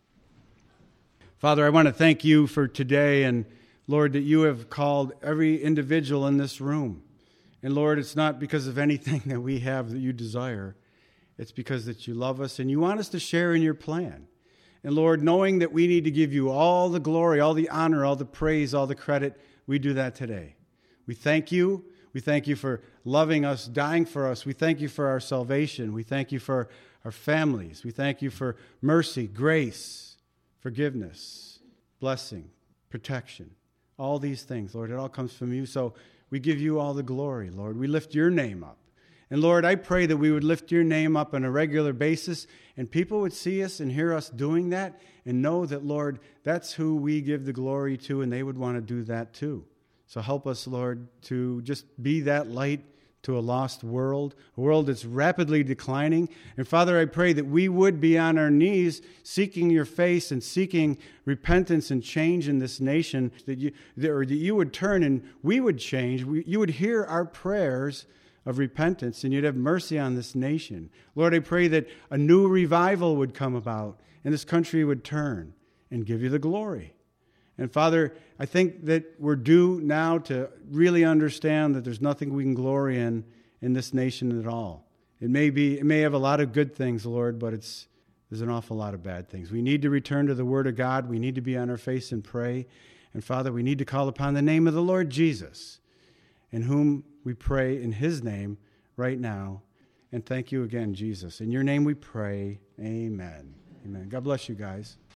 Father, I want to thank you for today, and Lord, that you have called every individual in this room. And Lord, it's not because of anything that we have that you desire. It's because that you love us and you want us to share in your plan. And Lord, knowing that we need to give you all the glory, all the honor, all the praise, all the credit, we do that today. We thank you. We thank you for loving us, dying for us. We thank you for our salvation. We thank you for our families. We thank you for mercy, grace, forgiveness, blessing, protection. All these things, Lord, it all comes from you. So we give you all the glory, Lord. We lift your name up. And Lord, I pray that we would lift your name up on a regular basis, and people would see us and hear us doing that and know that, Lord, that's who we give the glory to, and they would want to do that too. So help us, Lord, to just be that light to a lost world, a world that's rapidly declining. And Father, I pray that we would be on our knees seeking your face and seeking repentance and change in this nation, that you, or that you would turn and we would change. We, you would hear our prayers of repentance, and you'd have mercy on this nation. Lord, I pray that a new revival would come about, and this country would turn and give you the glory. And Father, I think that we're due now to really understand that there's nothing we can glory in in this nation at all. It may be, it may have a lot of good things, Lord, but it's there's an awful lot of bad things. We need to return to the Word of God. We need to be on our face and pray. And Father, we need to call upon the name of the Lord Jesus, in whom we pray in his name right now. And thank you again, Jesus. In your name we pray. Amen. Amen. God bless you guys.